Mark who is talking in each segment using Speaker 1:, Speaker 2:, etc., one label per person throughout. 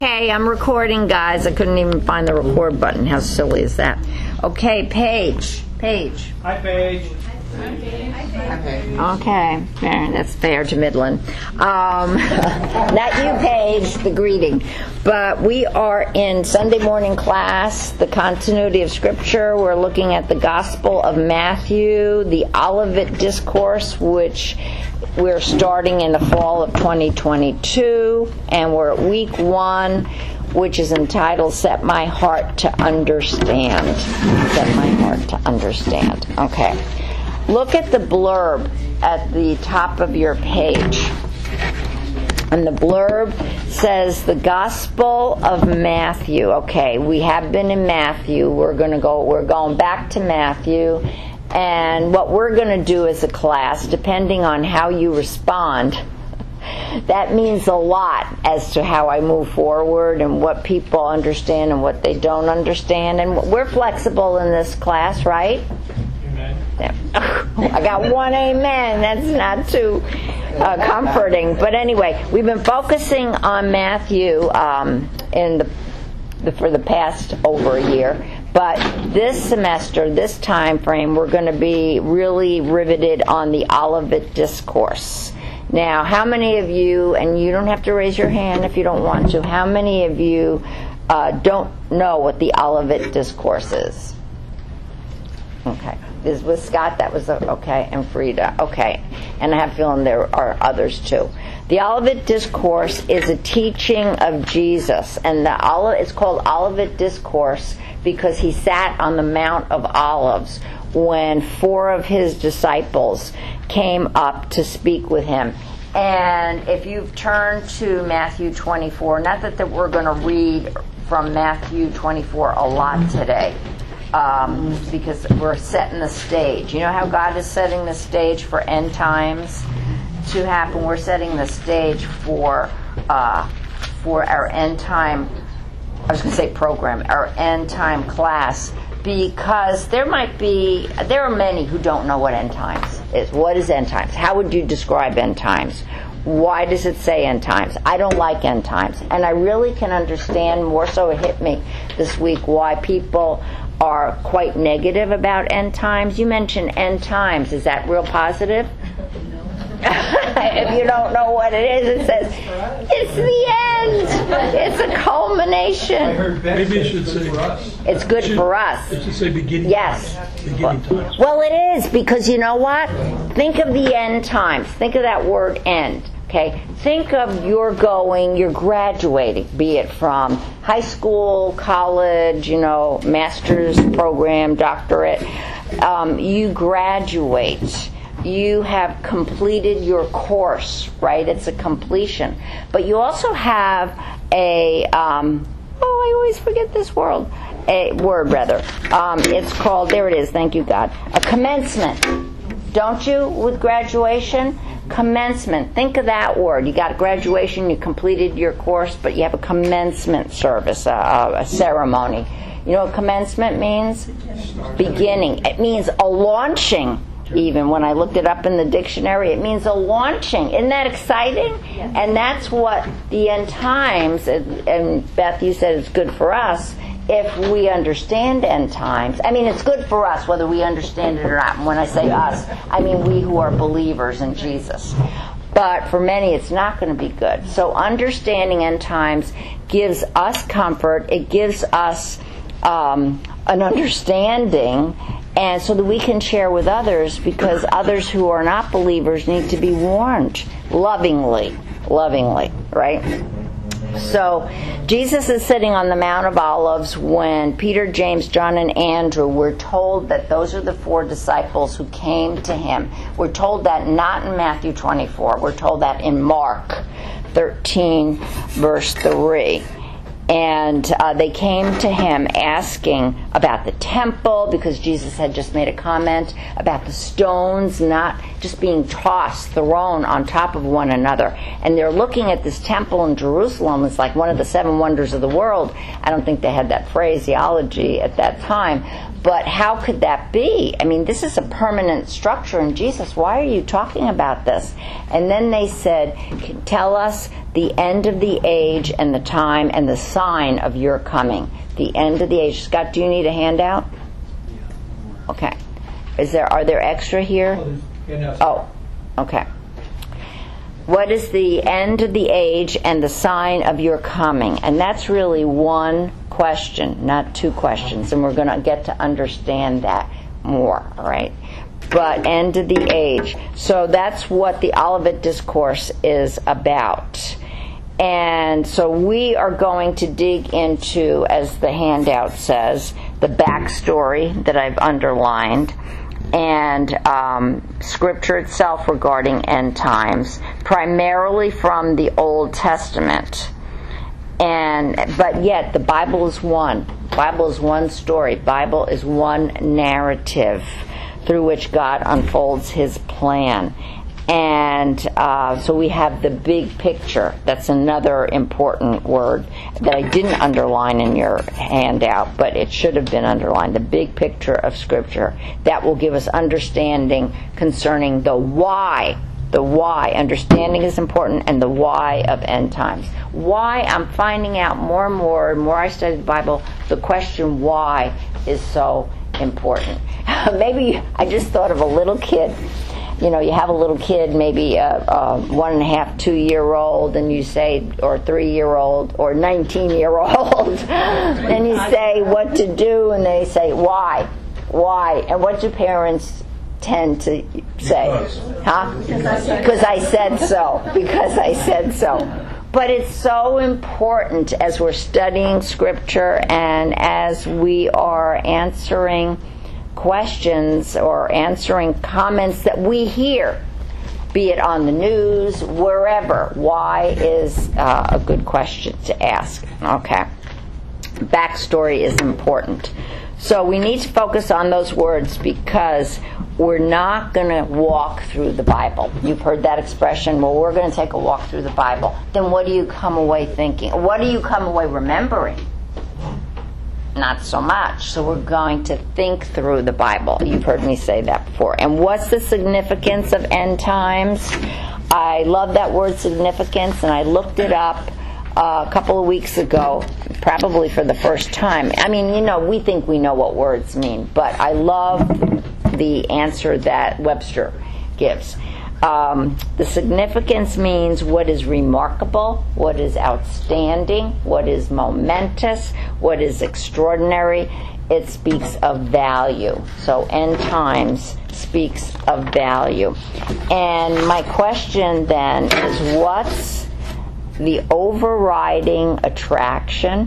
Speaker 1: Okay, I'm recording, guys. I couldn't even find the record button. How silly is that? Okay, Paige.
Speaker 2: Hi, Paige.
Speaker 1: Okay, fair. That's fair to Midland. Not you, Paige, the greeting. But we are in Sunday morning class, the continuity of Scripture. We're looking at the Gospel of Matthew, the Olivet Discourse, which we're starting in the fall of 2022, and we're at week 1, which is entitled Set My Heart to Understand. Set My Heart to Understand. Okay. Look at the blurb at the top of your page. And the blurb says the Gospel of Matthew. Okay, we have been in Matthew. We're going back to Matthew. And what we're going to do as a class, depending on how you respond, that means a lot as to how I move forward and what people understand and what they don't understand. And we're flexible in this class, right?
Speaker 2: Amen.
Speaker 1: I got one amen. That's not too comforting. But anyway, we've been focusing on Matthew for the past over a year. But this semester, this time frame, we're going to be really riveted on the Olivet Discourse. Now, how many of you, and you don't have to raise your hand if you don't want to, how many of you don't know what the Olivet Discourse is? Okay. With Scott, that was okay, and Frida. Okay. And I have a feeling there are others too. The Olivet Discourse is a teaching of Jesus, and it's called Olivet Discourse because he sat on the Mount of Olives when 4 of his disciples came up to speak with him. And if you've turned to Matthew 24, not that we're going to read from Matthew 24 a lot today, because we're setting the stage. You know how God is setting the stage for end times to happen? We're setting the stage for our end time, I was going to say program, our end time class, because there are many who don't know what end times is. What is end times? How would you describe end times? Why does it say end times? I don't like end times. And I really can understand, more so it hit me this week, why people are quite negative about end times. You mentioned end times. Is that real positive? If you don't know what it is, it says it's the end. It's a culmination.
Speaker 2: Maybe it should say
Speaker 1: it's good for us.
Speaker 2: It should say beginning.
Speaker 1: Yes.
Speaker 2: Beginning time.
Speaker 1: Well, it is, because you know what? Think of the end times. Think of that word end. Okay? Think of you're graduating, be it from high school, college, master's program, doctorate. You graduate. You have completed your course, right? It's a completion. But you also have I always forget this word. It's called, there it is, thank you, God, a commencement. Don't you, with graduation? Commencement. Think of that word. You got graduation, you completed your course, but you have a commencement service, a ceremony. You know what commencement means? Beginning. It means a launching. Even when I looked it up in the dictionary, it means a launching. Isn't that exciting? Yes. And that's what the end times, and Beth, you said it's good for us if we understand end times. I mean, it's good for us whether we understand it or not. And when I say us, I mean we who are believers in Jesus. But for many, it's not going to be good. So understanding end times gives us comfort. It gives us an understanding, and so that we can share with others, because others who are not believers need to be warned lovingly, right? So Jesus is sitting on the Mount of Olives when Peter, James, John, and Andrew were told that those are the 4 disciples who came to him. We're told that not in Matthew 24. We're told that in Mark 13, verse 3. And they came to him asking about the temple, because Jesus had just made a comment about the stones not just being tossed, thrown on top of one another. And they're looking at this temple in Jerusalem. It's like one of the 7 wonders of the world. I don't think they had that phraseology at that time. But how could that be? I mean, this is a permanent structure. And Jesus, why are you talking about this? And then they said, tell us the end of the age and the time and the sign of your coming. The end of the age. Scott, do you need a handout? Okay. Are there extra here? Oh, okay. What is the end of the age and the sign of your coming? And that's really one question, not 2 questions. And we're going to get to understand that more, all right? But end of the age. So that's what the Olivet Discourse is about. And so we are going to dig into, as the handout says, the backstory that I've underlined, and Scripture itself regarding end times, primarily from the Old Testament. But yet the Bible is one. Bible is one story. Bible is one narrative through which God unfolds His plan. And so we have the big picture. That's another important word that I didn't underline in your handout, but it should have been underlined. The big picture of Scripture. That will give us understanding concerning the why. The why. Understanding is important, and the why of end times. Why, I'm finding out more and more, the more I study the Bible, the question why is so important. Maybe I just thought of a little kid. You know, you have a little kid, maybe a 1.5, 2-year-old, and you say, or 3-year-old, or 19-year-old, and you say what to do, and they say, why? And what do parents tend to say? Because I said so. Because I said so. But it's so important as we're studying Scripture and as we are answering questions or answering comments that we hear, be it on the news, wherever. Why is a good question to ask. Okay. Backstory is important. So we need to focus on those words because we're not going to walk through the Bible. You've heard that expression, well, we're going to take a walk through the Bible. Then what do you come away thinking? What do you come away remembering? Not so much. So we're going to think through the Bible. You've heard me say that before. And what's the significance of end times? I love that word significance, and I looked it up a couple of weeks ago, probably for the first time. I mean, you know, we think we know what words mean, but I love the answer that Webster gives. The significance means what is remarkable, what is outstanding, what is momentous, what is extraordinary. It speaks of value. So end times speaks of value. And my question then is, what's the overriding attraction,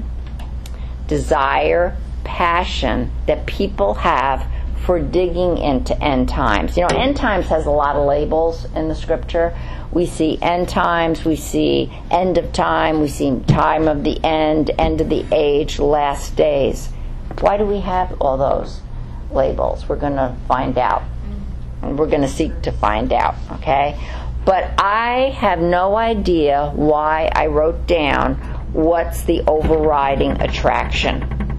Speaker 1: desire, passion that people have for digging into end times? You know, end times has a lot of labels in the Scripture. We see end times, we see end of time, we see time of the end of the age, last days. Why do we have all those labels? We're going to find out. And we're going to seek to find out, okay? But I have no idea why I wrote down what's the overriding attraction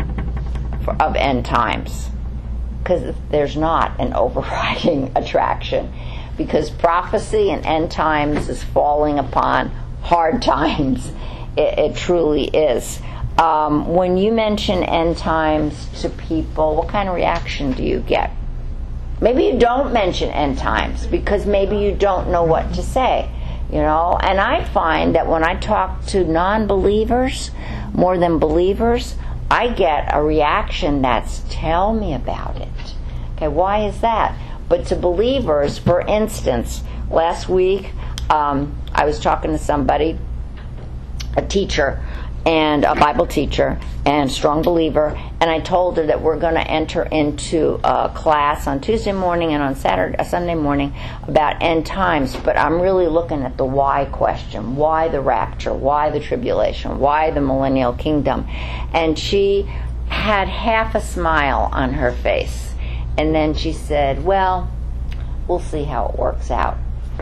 Speaker 1: of end times. Because there's not an overriding attraction. Because prophecy and end times is falling upon hard times. It truly is. When you mention end times to people, what kind of reaction do you get? Maybe you don't mention end times because maybe you don't know what to say. You know, and I find that when I talk to non-believers more than believers, I get a reaction that's, tell me about it. Okay, why is that? But to believers, for instance, last week I was talking to somebody, a teacher, and a Bible teacher, and strong believer, and I told her that we're going to enter into a class on Tuesday morning and on Sunday morning about end times, but I'm really looking at the why question. Why the rapture? Why the tribulation? Why the millennial kingdom? And she had half a smile on her face, and then she said, well, we'll see how it works out.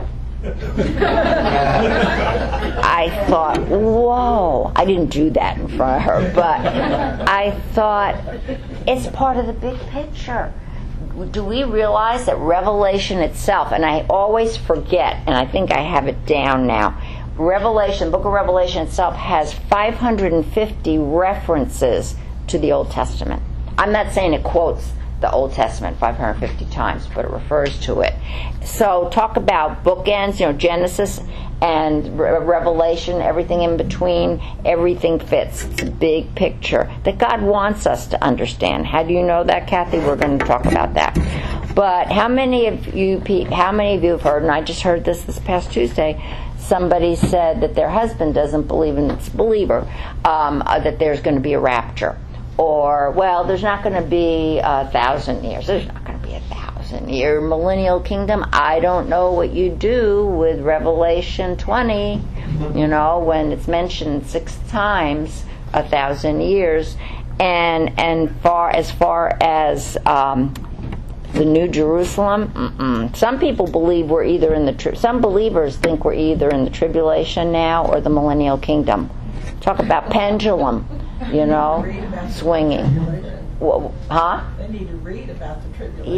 Speaker 1: I thought, whoa. I didn't do that in front of her, but I thought, it's part of the big picture. Do we realize that Revelation itself, and I always forget, and I think I have it down now, Revelation, Book of Revelation itself has 550 references to the Old Testament. I'm not saying it quotes the Old Testament 550 times, but it refers to it. So talk about bookends, Genesis and Revelation, everything in between, everything fits. It's a big picture that God wants us to understand. How do you know that, Kathy? We're going to talk about that. But how many of you have heard, and I just heard this past Tuesday, somebody said that their husband doesn't believe in this believer, that there's going to be a rapture. Or, well, there's not going to be 1,000 years. There's not going to be 1,000-year millennial kingdom. I don't know what you do with Revelation 20, when it's mentioned 6 times 1,000 years. And as far as the New Jerusalem, some people believe we're either in the some believers think we're either in the tribulation now or the millennial kingdom. Talk about pendulum, swinging. Huh?
Speaker 3: They need to read about the tribulation.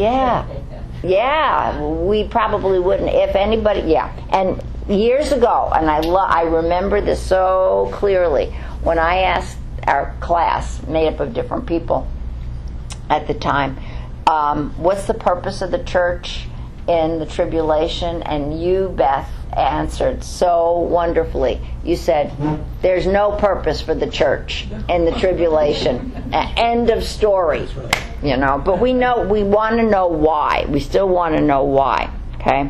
Speaker 1: Yeah, we probably wouldn't. If anybody, And years ago, and I remember this so clearly, when I asked our class, made up of different people at the time, what's the purpose of the church in the tribulation? And you, Beth, answered so wonderfully. You said, there's no purpose for the church in the tribulation. End of story. But we want to know why. We still want to know why. Okay?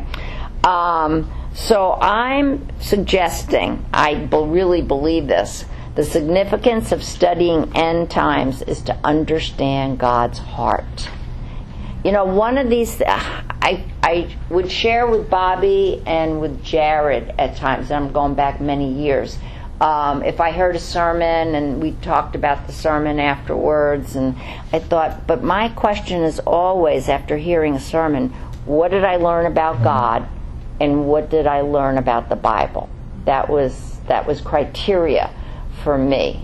Speaker 1: So I'm suggesting, I really believe this, the significance of studying end times is to understand God's heart. One of these, I would share with Bobby and with Jared at times, and I'm going back many years, if I heard a sermon and we talked about the sermon afterwards, and I thought, but my question is always, after hearing a sermon, what did I learn about God and what did I learn about the Bible? That was criteria for me,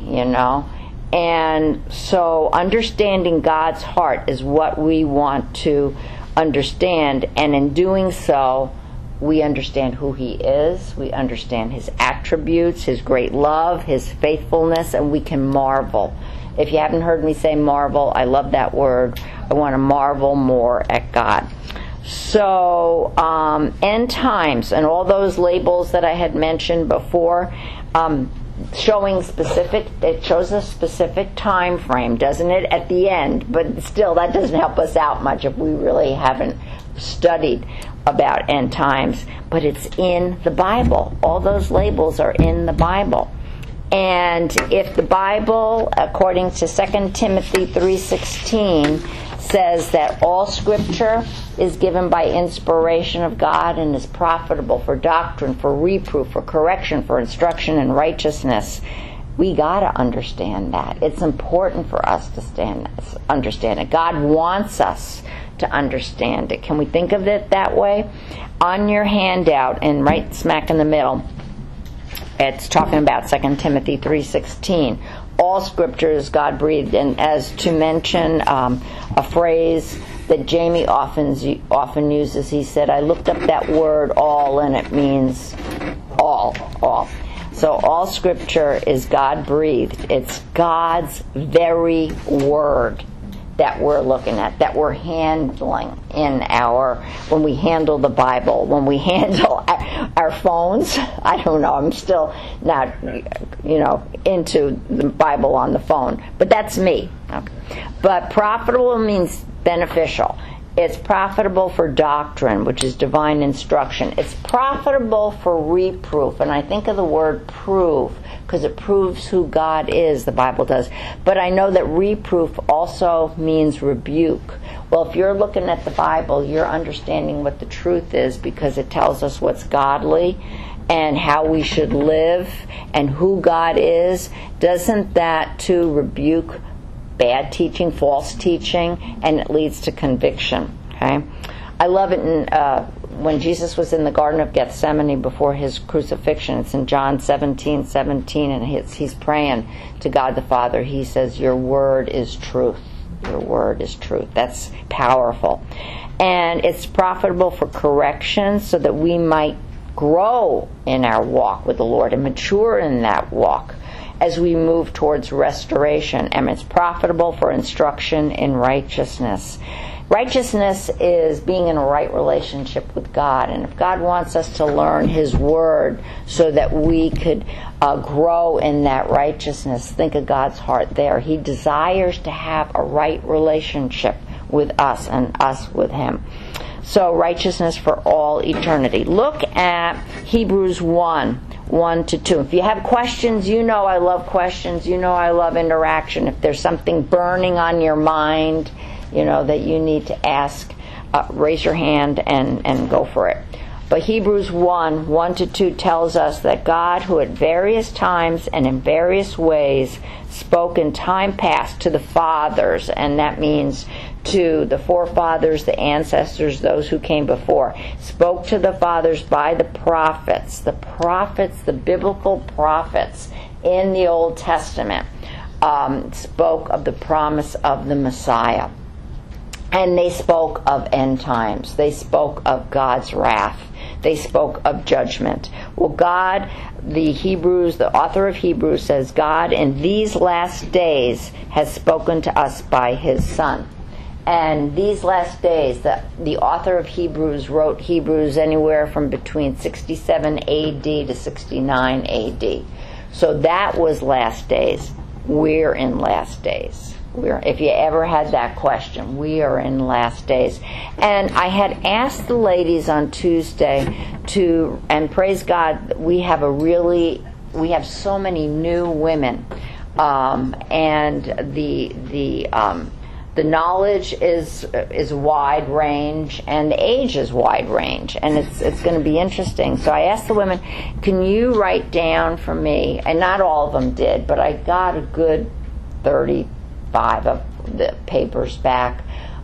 Speaker 1: And so understanding God's heart is what we want to understand, and in doing so, we understand who He is, we understand His attributes, His great love, His faithfulness, and we can marvel. If you haven't heard me say marvel, I love that word. I want to marvel more at God. So, end times, and all those labels that I had mentioned before, it shows a specific time frame, doesn't it, at the end? But still, that doesn't help us out much if we really haven't studied about end times. But it's in the Bible. All those labels are in the Bible. And if the Bible, according to 2 Timothy 3:16, says that all Scripture is given by inspiration of God and is profitable for doctrine, for reproof, for correction, for instruction in righteousness, we got to understand that. It's important for us to understand it. God wants us to understand it. Can we think of it that way? On your handout, and right smack in the middle, it's talking about 2 Timothy 3:16. All Scripture is God-breathed, and as to mention a phrase that Jamie often uses, he said, I looked up that word all, and it means all. So all Scripture is God-breathed. It's God's very word that we're looking at, that we're handling when we handle the Bible, when we handle our phones. I don't know, I'm still not, into the Bible on the phone, but that's me. Okay. But profitable means beneficial. It's profitable for doctrine, which is divine instruction. It's profitable for reproof, and I think of the word prove because it proves who God is, the Bible does. But I know that reproof also means rebuke. Well, if you're looking at the Bible, you're understanding what the truth is because it tells us what's godly and how we should live and who God is. Doesn't that too rebuke bad teaching, false teaching, and it leads to conviction? Okay. I love it when Jesus was in the Garden of Gethsemane before his crucifixion. It's in John 17:17, and he's praying to God the Father. He says, "Your word is truth. Your word is truth." That's powerful. And it's profitable for correction so that we might grow in our walk with the Lord and mature in that walk as we move towards restoration. And it's profitable for instruction in righteousness. Righteousness is being in a right relationship with God. And if God wants us to learn His Word so that we could grow in that righteousness, think of God's heart there. He desires to have a right relationship with us and us with Him. So righteousness for all eternity. Look at Hebrews 1:1-2. If you have questions, you know I love questions. You know I love interaction. If there's something burning on your mind, you know, that you need to ask, raise your hand and go for it. But Hebrews 1:1-2 tells us that God, who at various times and in various ways spoke in time past to the fathers, and that means to the forefathers, the ancestors, those who came before, spoke to the fathers by the prophets, the biblical prophets in the Old Testament, spoke of the promise of the Messiah. And they spoke of end times. They spoke of God's wrath. They spoke of judgment. Well, God, the author of Hebrews says, God in these last days has spoken to us by His Son. And these last days, the author of Hebrews wrote Hebrews anywhere from between 67 A.D. to 69 A.D. So that was last days. We're in last days. If you ever had that question, we are in last days. And I had asked the ladies on Tuesday and praise God, we have so many new women, and the knowledge is wide range, and the age is wide range, and it's going to be interesting. So I asked the women, can you write down for me, and not all of them did, but I got a good 35 of the papers back.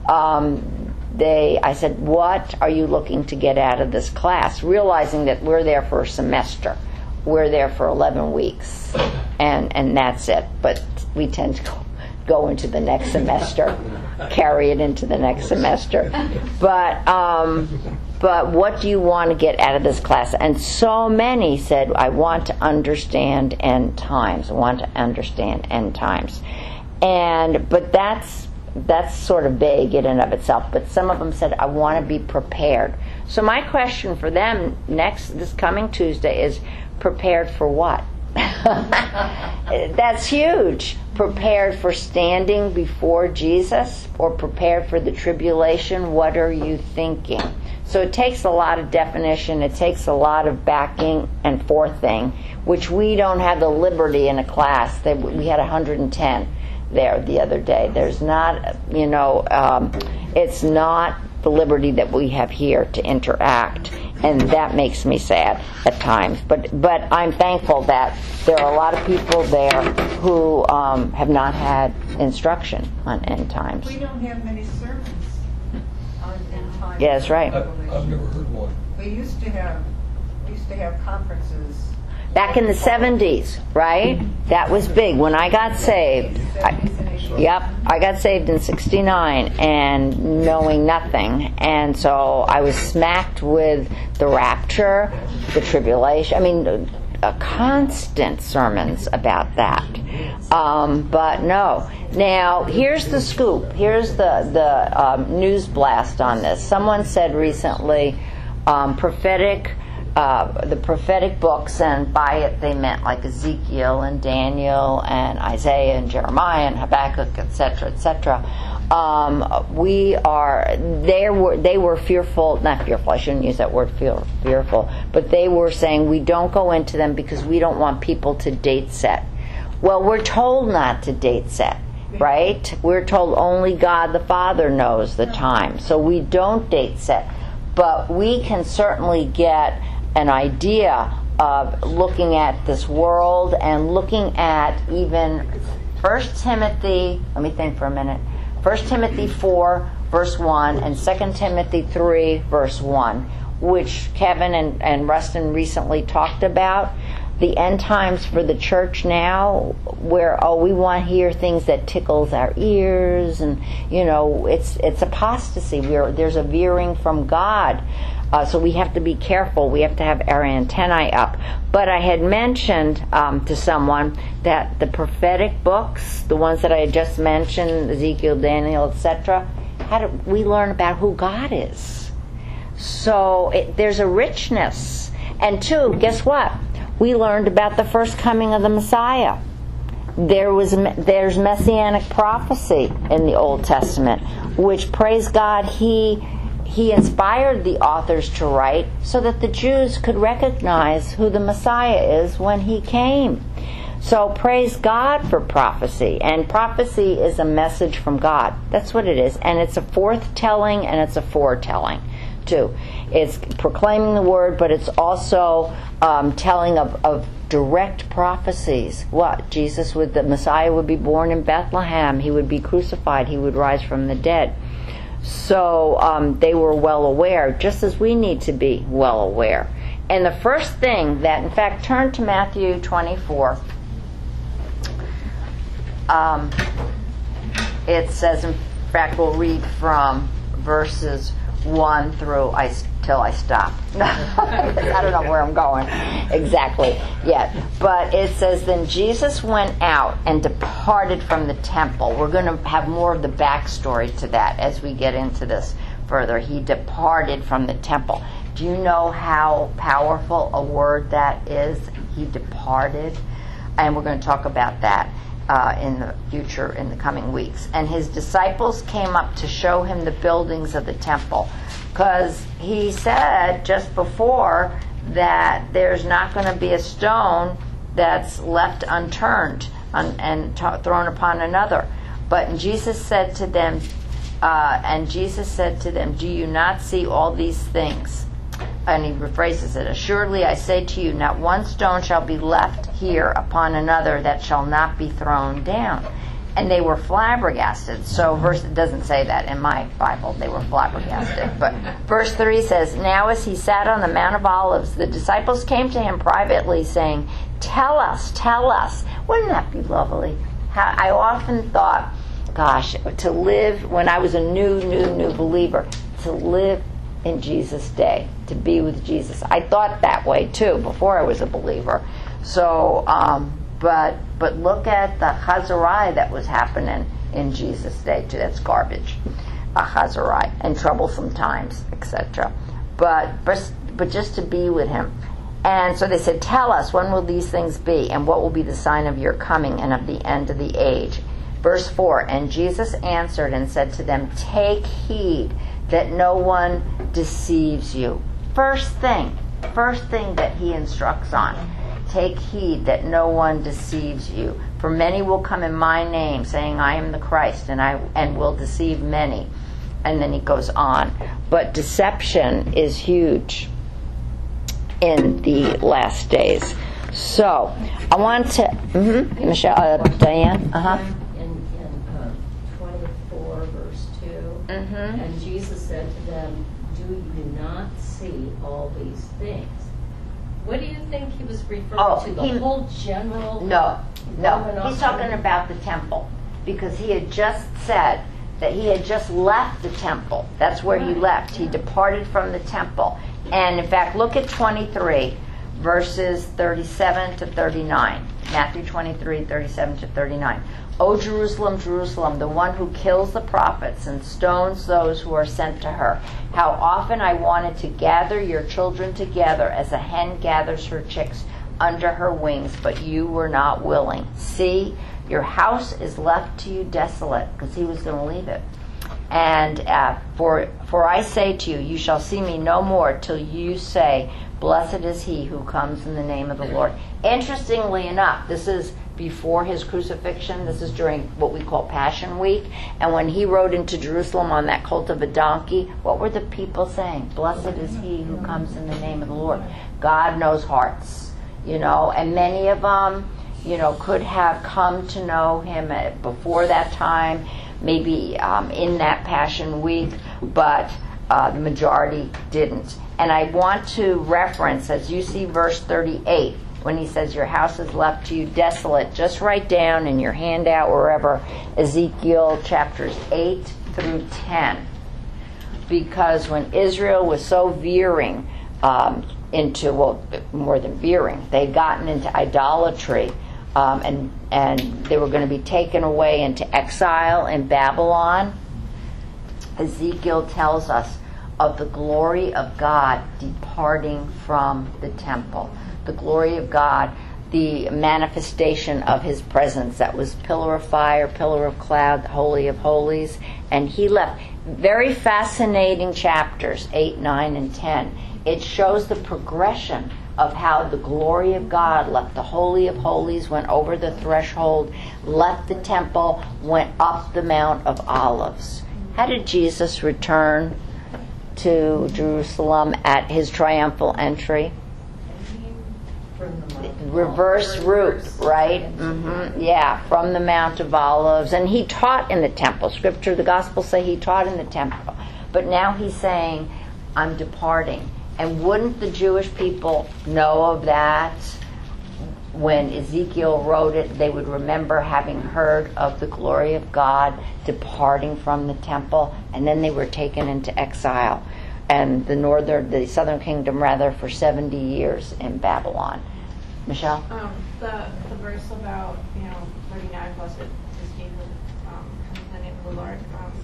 Speaker 1: I said, what are you looking to get out of this class? Realizing that we're there for a semester. We're there for 11 weeks, and that's it. But we tend to go into the next semester, carry it into the next semester. But what do you want to get out of this class? And so many said, I want to understand end times. I want to understand end times. But that's sort of vague in and of itself. But some of them said, I want to be prepared. So my question for them this coming Tuesday is, prepared for what? That's huge. Prepared for standing before Jesus, or prepared for the tribulation? What are you thinking? So it takes a lot of definition. It takes a lot of backing and forthing, which we don't have the liberty in a class. We had 110 there the other day. There's not, it's not the liberty that we have here to interact, and that makes me sad at times. But I'm thankful that there are a lot of people there who have not had instruction on end times.
Speaker 3: We don't have many sermons on end times.
Speaker 1: Yeah, that's right.
Speaker 2: I've never heard one.
Speaker 3: We used to have conferences.
Speaker 1: Back in the 70s, right? That was big. When I got saved, I got saved in 69 and knowing nothing. And so I was smacked with the rapture, the tribulation. Constant sermons about that. But no. Now, here's the scoop. Here's the news blast on this. Someone said recently, the prophetic books, and by it they meant like Ezekiel and Daniel and Isaiah and Jeremiah and Habakkuk, etc., etc. They were fearful, not fearful, I shouldn't use that word fearful, but they were saying we don't go into them because we don't want people to date set. Well, we're told not to date set, right? We're told only God the Father knows the time, so we don't date set. But we can certainly get an idea of looking at this world and looking at even 1 Timothy, let me think for a minute, 1 Timothy 4, verse 1, and 2 Timothy 3, verse 1, which Kevin and Rustin recently talked about. The end times for the church now, where we want to hear things that tickles our ears, and it's apostasy. There's a veering from God, so we have to be careful. We have to have our antennae up. But I had mentioned to someone that the prophetic books, the ones that I had just mentioned, Ezekiel, Daniel, etc., how do we learn about who God is? So there's a richness. And two, guess what? We learned about the first coming of the Messiah. There's messianic prophecy in the Old Testament, which, praise God, He inspired the authors to write so that the Jews could recognize who the Messiah is when He came. So praise God for prophecy. And prophecy is a message from God. That's what it is. And it's a forthtelling and it's a foretelling too. It's proclaiming the word, but it's also telling of direct prophecies. What? the Messiah would be born in Bethlehem. He would be crucified. He would rise from the dead. So they were well aware, just as we need to be well aware. And the first thing that, in fact, turn to Matthew 24. It says, in fact, we'll read from verses 1 through till I stop. I don't know where I'm going exactly yet. But it says, then Jesus went out and departed from the temple. We're going to have more of the backstory to that as we get into this further. He departed from the temple. Do you know how powerful a word that is? He departed. And we're going to talk about that in the future, in the coming weeks. And his disciples came up to show him the buildings of the temple, because he said just before that there's not going to be a stone that's left unturned and thrown upon another. But Jesus said to them, do you not see all these things? And he rephrases it, assuredly I say to you, not one stone shall be left here upon another that shall not be thrown down. And they were flabbergasted. So it doesn't say that in my Bible, they were flabbergasted. But verse 3 says, now as he sat on the Mount of Olives, the disciples came to him privately, saying, tell us. Wouldn't that be lovely? I often thought, gosh, to live, when I was a new believer, to live in Jesus' day, to be with Jesus. I thought that way too before I was a believer. So, but look at the Chazarai that was happening in Jesus' day too. That's garbage, a Chazarai, and troublesome times, etc. But just to be with him. And so they said, tell us, when will these things be, and what will be the sign of your coming and of the end of the age? Verse 4, and Jesus answered and said to them, take heed that no one deceives you. First thing that he instructs on. Take heed that no one deceives you. For many will come in my name, saying, I am the Christ, and will deceive many. And then he goes on. But deception is huge in the last days. So, I want to... Michelle, Diane?
Speaker 3: In 24, verse 2, and Jesus said to them, do you not see all these things? What do you think he was referring to? The whole general...
Speaker 1: No. He's talking about the temple. Because he had just said that he had just left the temple. That's where he left. He departed from the temple. And in fact, look at 23, verses 37 to 39. Matthew 23, 37 to 39. O Jerusalem, Jerusalem, the one who kills the prophets and stones those who are sent to her. How often I wanted to gather your children together as a hen gathers her chicks under her wings, but you were not willing. See, your house is left to you desolate, because he was going to leave it. And for I say to you, you shall see me no more till you say, blessed is he who comes in the name of the Lord. Interestingly enough, this is before his crucifixion. This is during what we call Passion Week. And when he rode into Jerusalem on that colt of a donkey, what were the people saying? Blessed is he who comes in the name of the Lord. God knows hearts, and many of them, could have come to know him before that time, maybe in that Passion Week, but the majority didn't. And I want to reference, as you see verse 38, when he says your house is left to you desolate, just write down in your handout wherever Ezekiel chapters 8 through 10. Because when Israel was so veering into, well, more than veering, they'd gotten into idolatry, and they were going to be taken away into exile in Babylon, Ezekiel tells us of the glory of God departing from the temple. The glory of God, the manifestation of his presence, that was pillar of fire, pillar of cloud, the Holy of Holies, and he left. Very fascinating chapters, 8, 9, and 10. It shows the progression of how the glory of God left the Holy of Holies, went over the threshold, left the temple, went up the Mount of Olives. How did Jesus return to Jerusalem at his triumphal entry? Reverse route, right? Yeah, from the Mount of Olives. And he taught in the temple. Scripture, the Gospels say he taught in the temple. But now he's saying, I'm departing. And wouldn't the Jewish people know of that? When Ezekiel wrote it, they would remember having heard of the glory of God departing from the temple, and then they were taken into exile, and the southern kingdom for 70 years in Babylon. Michelle?
Speaker 4: The verse about 39, blessed is he who comes in the name of the Lord.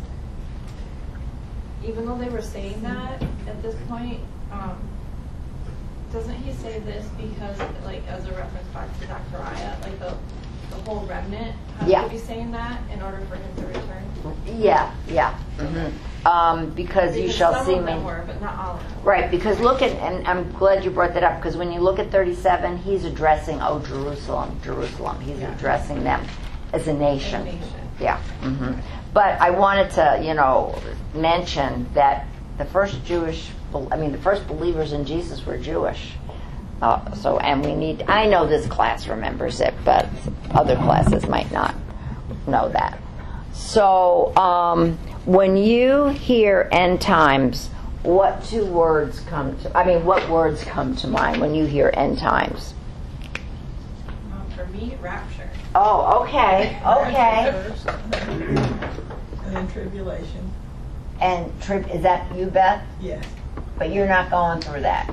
Speaker 4: Even though they were saying that at this point, doesn't he say this because, as a reference back to Zechariah, the whole remnant has to be saying that in order for him to return?
Speaker 1: Yeah. Because you shall see me.
Speaker 4: Some of them were, but not all of them.
Speaker 1: Right, because look at, and I'm glad you brought that up, because when you look at 37, he's addressing, Jerusalem. He's addressing them as a nation. Yeah. But I wanted to, mention that the first believers in Jesus were Jewish. I know this class remembers it, but other classes might not know that. So, when you hear end times, what words come to mind when you hear end times?
Speaker 4: For me, rapture.
Speaker 1: Oh, okay.
Speaker 5: And then tribulation.
Speaker 1: And is that you, Beth?
Speaker 5: Yes.
Speaker 1: But you're not going through that.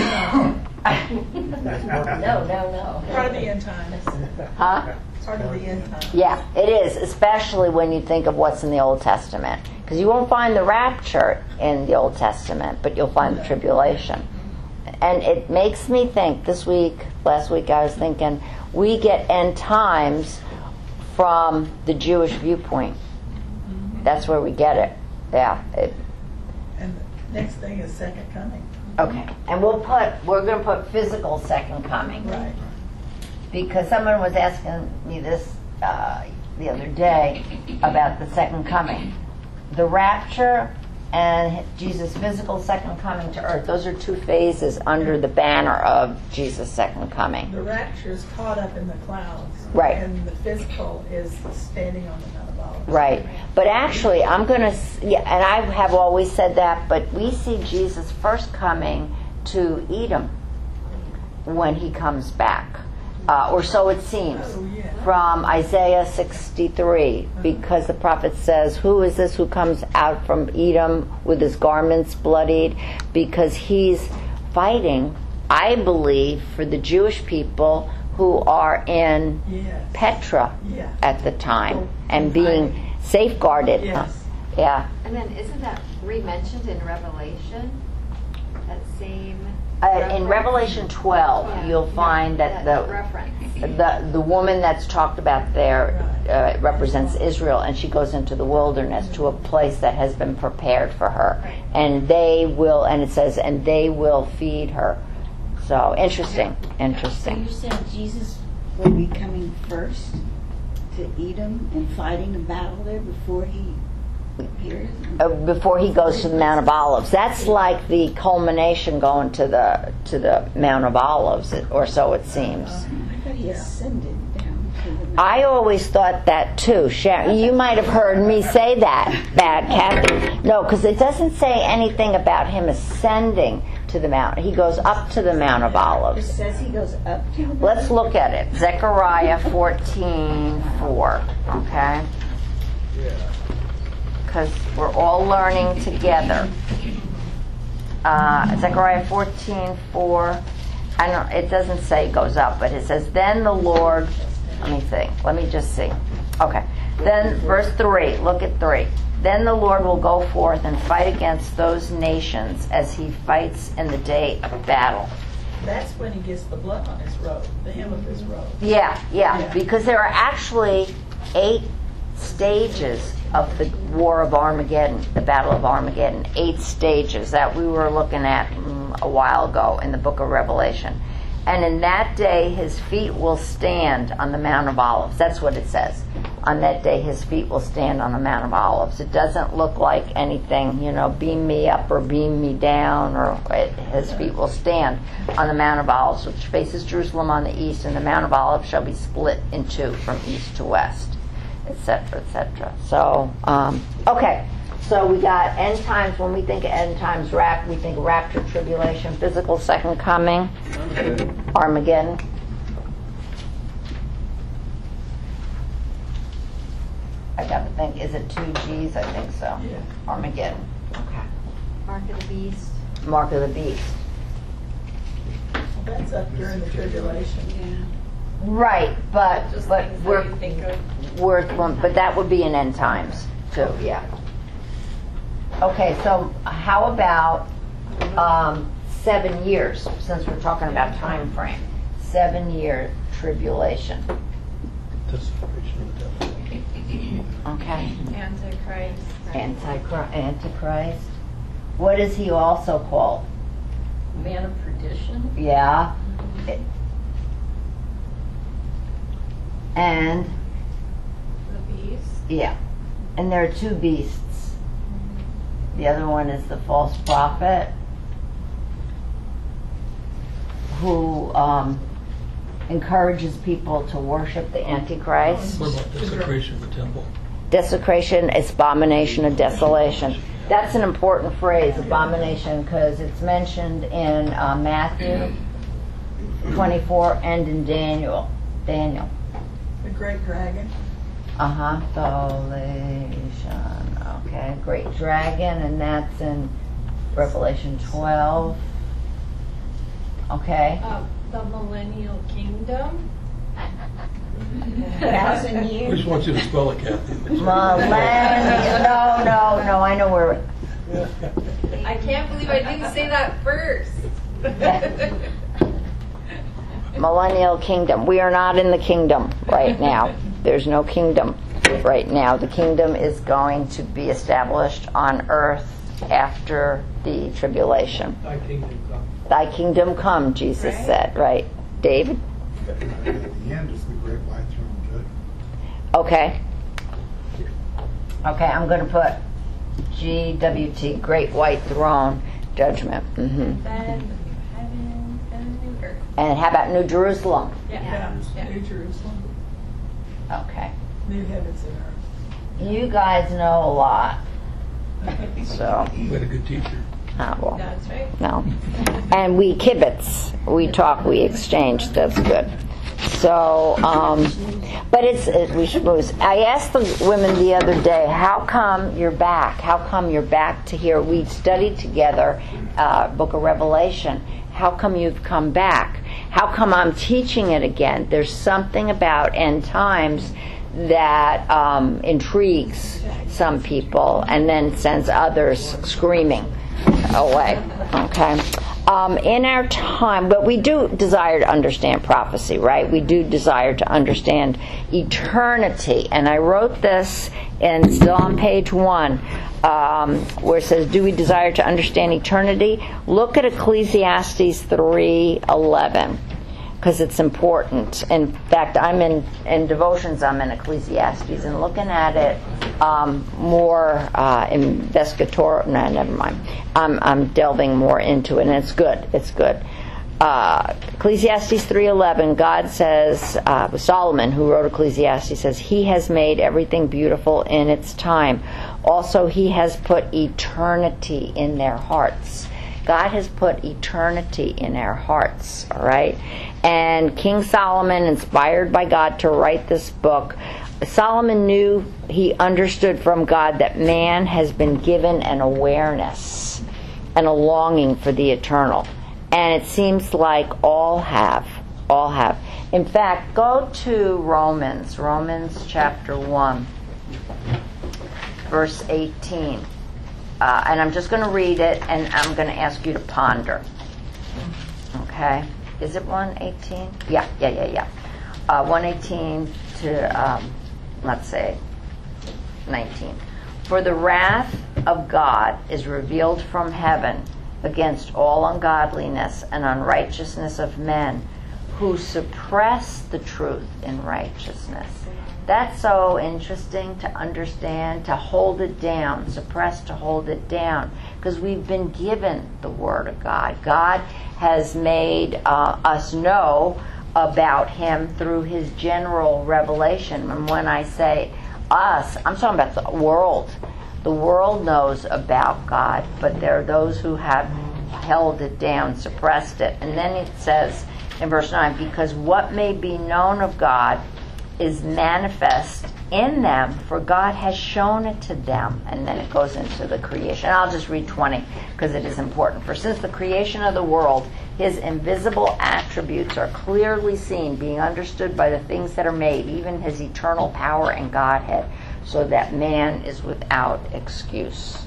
Speaker 3: No.
Speaker 5: Part of the end times.
Speaker 1: Huh?
Speaker 5: Part of the end times.
Speaker 1: Yeah, it is, especially when you think of what's in the Old Testament. Because you won't find the rapture in the Old Testament, but you'll find the tribulation. And it makes me think, last week I was thinking, we get end times from the Jewish viewpoint. That's where we get it. Yeah.
Speaker 5: And the next thing is second coming.
Speaker 1: Okay. And we're going to put physical second coming.
Speaker 5: Right.
Speaker 1: Because someone was asking me this the other day about the second coming. The rapture and Jesus' physical second coming to earth, those are two phases under the banner of Jesus' second coming.
Speaker 5: The rapture is caught up in the clouds.
Speaker 1: Right.
Speaker 5: And the physical is standing on the Mount of Olives.
Speaker 1: Right. But actually, and I have always said that, but we see Jesus first coming to Edom when he comes back. Or so it seems, from Isaiah 63, because the prophet says, who is this who comes out from Edom with his garments bloodied? Because he's fighting, I believe, for the Jewish people who are in Petra at the time and being safeguarded.
Speaker 5: Yes.
Speaker 1: Yeah.
Speaker 6: And then isn't that re-mentioned in Revelation? That same...
Speaker 1: in Revelation 12, you'll find that the woman that's talked about there represents Israel, and she goes into the wilderness to a place that has been prepared for her, and it says, and they will feed her. So interesting.
Speaker 7: So you're saying Jesus will be coming first to Edom and fighting the battle there before he appears?
Speaker 1: Before he goes to the Mount of Olives. That's like the culmination going to the Mount of Olives, or so it seems.
Speaker 7: I thought he ascended.
Speaker 1: I always thought that too. Sharon, you might have heard me say that, Kathy. No, because it doesn't say anything about him ascending to the mountain. He goes up to the Mount of
Speaker 7: It
Speaker 1: Olives.
Speaker 7: says he goes up to the
Speaker 1: Let's look at it. Zechariah 14:4. Okay? Because we're all learning together. Zechariah 14:4. I don't. It doesn't say it goes up, but it says, "Then the Lord." Let me think. Let me just see. Okay. Then verse 3. Look at 3. Then the Lord will go forth and fight against those nations as he fights in the day of battle.
Speaker 5: That's when he gets the blood on his robe, the hem of his robe.
Speaker 1: Yeah.
Speaker 5: Yeah.
Speaker 1: Because there are actually 8 stages of the War of Armageddon, the Battle of Armageddon. 8 stages that we were looking at a while ago in the book of Revelation. And in that day his feet will stand on the Mount of Olives. That's what it says. On that day his feet will stand on the Mount of Olives. It doesn't look like anything, beam me up or beam me down, or his feet will stand on the Mount of Olives, which faces Jerusalem on the east, and the Mount of Olives shall be split in 2 from east to west, etc., etc. So, okay. So we got end times. When we think of end times, we think rapture, tribulation, physical second coming, Armageddon. I got to think, is it 2 G's? I think so.
Speaker 5: Yeah.
Speaker 1: Armageddon. Okay.
Speaker 6: Mark of the Beast.
Speaker 1: Mark of the Beast.
Speaker 5: Well, that's up during the tribulation.
Speaker 1: Right, but
Speaker 4: Just
Speaker 1: but
Speaker 4: things that
Speaker 1: we're
Speaker 4: you think of.
Speaker 1: but that would be in end times too. Yeah. Okay, so how about 7 years? Since we're talking about time frame, 7-year tribulation.
Speaker 2: Desecration of the devil.
Speaker 1: Okay.
Speaker 4: Antichrist.
Speaker 1: Antichrist. What is he also called?
Speaker 3: Man of perdition.
Speaker 1: Yeah. And
Speaker 4: The Beast.
Speaker 1: yeah, and there are 2 beasts. The other one is the false prophet, who encourages people to worship the Antichrist.
Speaker 2: What about desecration of the temple?
Speaker 1: Desecration, abomination of desolation. That's an important phrase, abomination, because it's mentioned in Matthew 24 and in Daniel.
Speaker 5: The great dragon.
Speaker 1: Desolation. Okay, great dragon, and that's in Revelation 12. Okay.
Speaker 4: The Millennial Kingdom.
Speaker 7: 1,000
Speaker 2: I
Speaker 7: years.
Speaker 2: just want you to spell it, Kathy.
Speaker 1: Millennium. No, I know where.
Speaker 4: I can't believe I didn't say that first.
Speaker 1: Millennial kingdom. We are not in the kingdom right now. There's no kingdom right now. The kingdom is going to be established on earth after the tribulation.
Speaker 2: Thy kingdom come.
Speaker 1: Thy kingdom come, Jesus said, right? David?
Speaker 8: At the end is the great white throne judgment.
Speaker 1: Okay. Okay, I'm going to put GWT, Great White Throne Judgment.
Speaker 4: Then the new heaven and the new earth.
Speaker 1: And how about New Jerusalem?
Speaker 4: Yeah.
Speaker 5: New Jerusalem.
Speaker 1: Okay.
Speaker 5: New heavens and earth.
Speaker 1: You guys know a lot. So,
Speaker 2: We had a good teacher.
Speaker 1: well,
Speaker 4: That's right.
Speaker 1: no. And we kibitz. We talk, we exchange. That's good. So, but we schmooze. I asked the women the other day, how come you're back? How come you're back to here? We studied together Book of Revelation. How come you've come back? How come I'm teaching it again? There's something about end times that intrigues some people and then sends others screaming away. Okay. In our time, but we do desire to understand prophecy, right? We do desire to understand eternity. And I wrote this, and still on page 1, where it says, do we desire to understand eternity? Look at Ecclesiastes 3:11, because it's important. In fact, I'm in devotions, I'm in Ecclesiastes, and looking at it more investigator. No, never mind. I'm delving more into it, and it's good. It's good. Ecclesiastes 3:11, God says, Solomon, who wrote Ecclesiastes, says, He has made everything beautiful in its time. Also, He has put eternity in their hearts. God has put eternity in our hearts, all right? And King Solomon, inspired by God to write this book, Solomon knew, he understood from God that man has been given an awareness and a longing for the eternal. And it seems like all have. In fact, go to Romans chapter 1, verse 18. And I'm just going to read it, and I'm going to ask you to ponder. Okay? Is it 1:18? Yeah. 1:18 to, let's say, 19. For the wrath of God is revealed from heaven against all ungodliness and unrighteousness of men who suppress the truth in righteousness. That's so interesting to understand, to hold it down, suppress, to hold it down, because we've been given the Word of God. God has made us know about Him through His general revelation. And when I say us, I'm talking about the world. The world knows about God, but there are those who have held it down, suppressed it. And then it says in verse 9, because what may be known of God is manifest in them, for God has shown it to them. And then it goes into the creation. I'll just read 20 because it is important. For since the creation of the world, His invisible attributes are clearly seen, being understood by the things that are made, even His eternal power and Godhead, so that man is without excuse.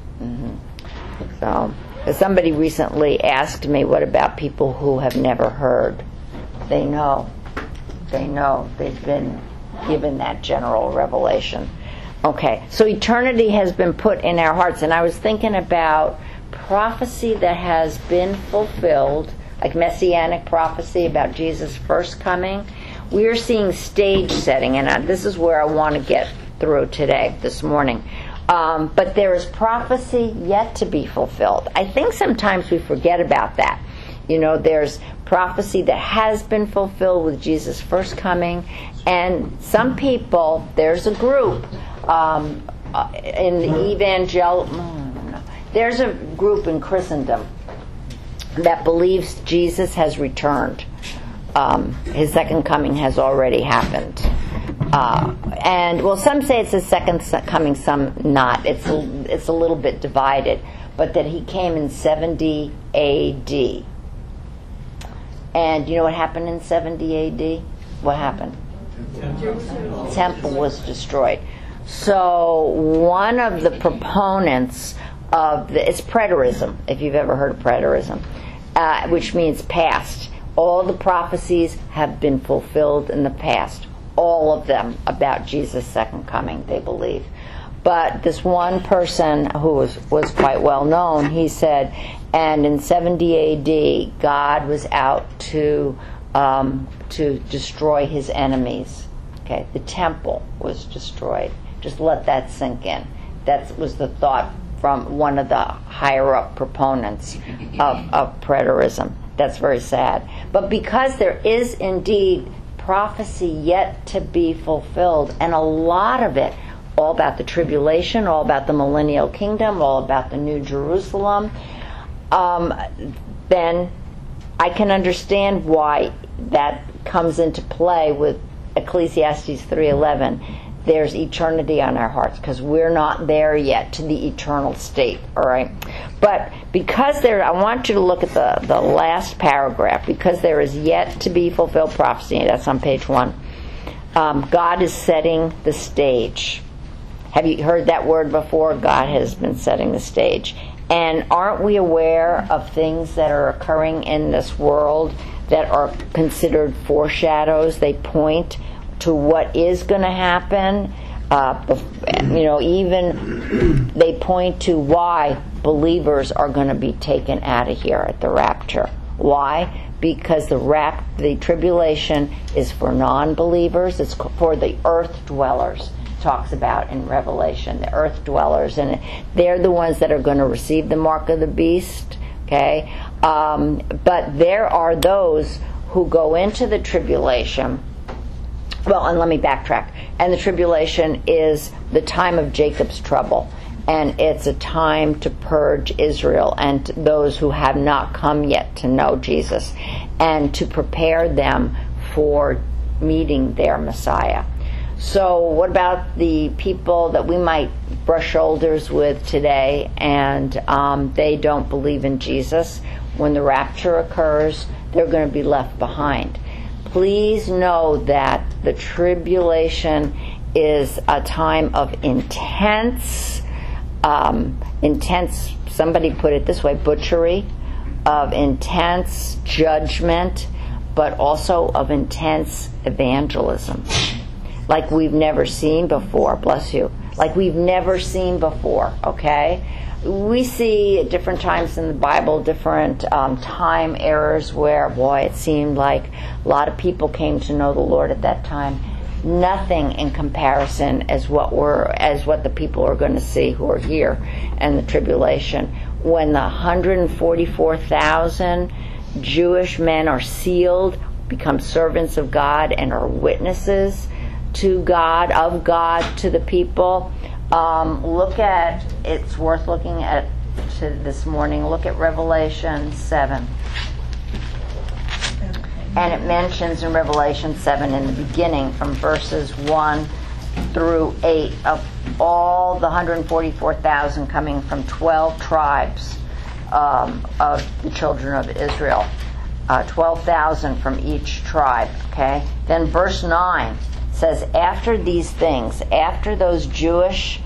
Speaker 1: So, somebody recently asked me, what about people who have never heard? They know. They've been given that general revelation. Okay, so eternity has been put in our hearts. And I was thinking about prophecy that has been fulfilled, like messianic prophecy about Jesus' first coming. We are seeing stage setting, and this is where I want to get through today, this morning. But there is prophecy yet to be fulfilled. I think sometimes we forget about that. You know, there's prophecy that has been fulfilled with Jesus' first coming, and some people, there's a group in the there's a group in Christendom that believes Jesus has returned. His second coming has already happened. And well, some say it's his second coming, some not. It's a little bit divided, but that he came in 70 A.D. And you know what happened in 70 A.D.? What happened? The temple was destroyed. So one of the proponents of it's preterism, if you've ever heard of preterism, which means past. All the prophecies have been fulfilled in the past. All of them about Jesus' second coming, they believe. But this one person who was quite well known, he said, and in 70 A.D., God was out to destroy His enemies. Okay, the temple was destroyed. Just let that sink in. That was the thought from one of the higher up proponents of preterism. That's very sad. But because there is indeed prophecy yet to be fulfilled, and a lot of it all about the tribulation, all about the millennial kingdom, all about the New Jerusalem, then I can understand why that comes into play with Ecclesiastes 3:11. There's eternity on our hearts because we're not there yet to the eternal state, all right? But because I want you to look at the last paragraph, because there is yet to be fulfilled prophecy, that's on page 1. God is setting the stage. Have you heard that word before? God has been setting the stage. And aren't we aware of things that are occurring in this world that are considered foreshadows? They point to what is going to happen. Even they point to why believers are going to be taken out of here at the rapture. Why? Because the tribulation is for non-believers. It's for the earth dwellers. Talks about in Revelation, the earth dwellers, and they're the ones that are going to receive the mark of the beast. Okay, But there are those who go into the tribulation. Well, and let me backtrack. And the tribulation is the time of Jacob's trouble. And it's a time to purge Israel and those who have not come yet to know Jesus, and to prepare them for meeting their Messiah. So what about the people that we might brush shoulders with today, and they don't believe in Jesus? When the rapture occurs, they're going to be left behind. Please know that the tribulation is a time of intense, somebody put it this way, butchery, of intense judgment, but also of intense evangelism. Like we've never seen before, bless you. Like we've never seen before, okay? We see at different times in the Bible different time errors where, boy, it seemed like a lot of people came to know the Lord at that time. Nothing in comparison as what the people are going to see who are here in the tribulation. When the 144,000 Jewish men are sealed, become servants of God, and are witnesses to God, of God to the people. It's worth looking at this morning. Look at Revelation 7. And it mentions in Revelation 7 in the beginning, from verses 1 through 8, of all the 144,000 coming from 12 tribes of the children of Israel. 12,000 from each tribe. Okay. Then verse 9 says, after these things, after those Jewish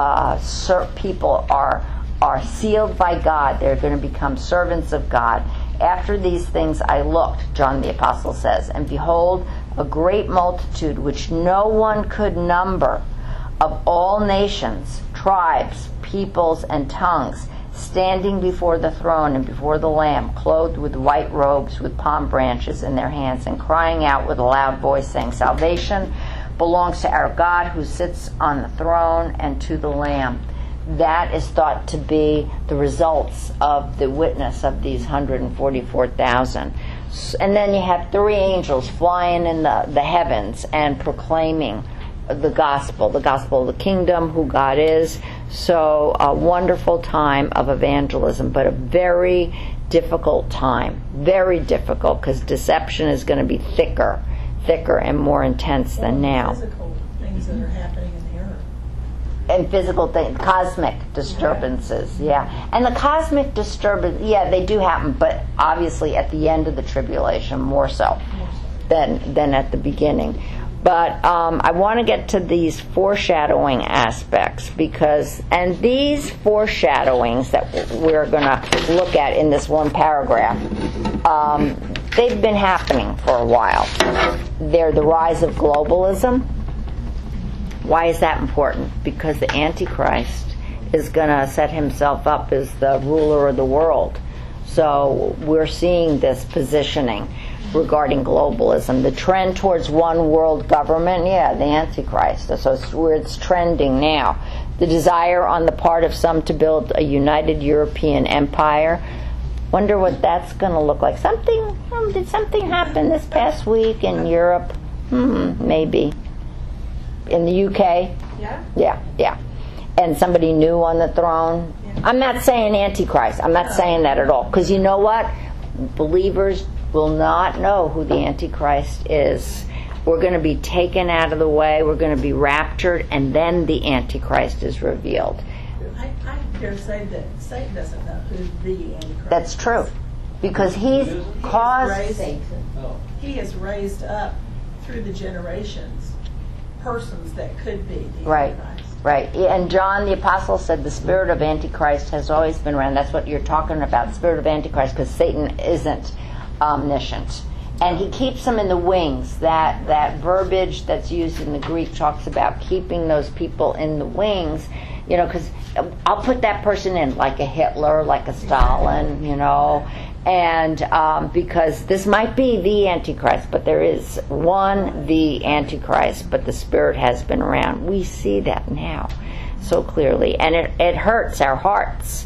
Speaker 1: people are sealed by God, they're going to become servants of God. After these things I looked, John the Apostle says, and behold, a great multitude which no one could number, of all nations, tribes, peoples, and tongues, standing before the throne and before the Lamb, clothed with white robes, with palm branches in their hands, and crying out with a loud voice, saying, salvation belongs to our God who sits on the throne and to the Lamb. That is thought to be the results of the witness of these 144,000. And then you have 3 angels flying in the heavens and proclaiming the gospel of the kingdom, who God is. So a wonderful time of evangelism, but a very difficult time. Very difficult, because deception is going to be thicker and more intense than now.
Speaker 5: Physical things that are happening in the earth.
Speaker 1: And physical things, cosmic disturbances, yeah. And the cosmic disturbance, yeah, they do happen, but obviously at the end of the tribulation, more so than at the beginning. But I want to get to these foreshadowing aspects, and these foreshadowings that we're going to look at in this one paragraph, they've been happening for a while. They're the rise of globalism. Why is that important? Because the Antichrist is going to set himself up as the ruler of the world. So we're seeing this positioning regarding globalism. The trend towards one world government, yeah, the Antichrist. So it's trending now. The desire on the part of some to build a united European empire. Wonder what that's going to look like. Did something happen this past week in Europe? Maybe. In the UK? Yeah. And somebody new on the throne? Yeah. I'm not saying Antichrist. I'm not saying that at all. Because you know what? Believers will not know who the Antichrist is. We're going to be taken out of the way. We're going to be raptured, and then the Antichrist is revealed.
Speaker 5: I dare say that Satan doesn't know who the Antichrist is.
Speaker 1: That's true. Because he
Speaker 5: has raised up through the generations persons that could be the Antichrist.
Speaker 1: Right. And John the Apostle said the spirit of Antichrist has always been around. That's what you're talking about, spirit of Antichrist, because Satan isn't omniscient. And he keeps them in the wings. That verbiage that's used in the Greek talks about keeping those people in the wings, because I'll put that person in, like a Hitler, like a Stalin, and because this might be the Antichrist, but there is the Antichrist, but the spirit has been around. We see that now so clearly, and it hurts our hearts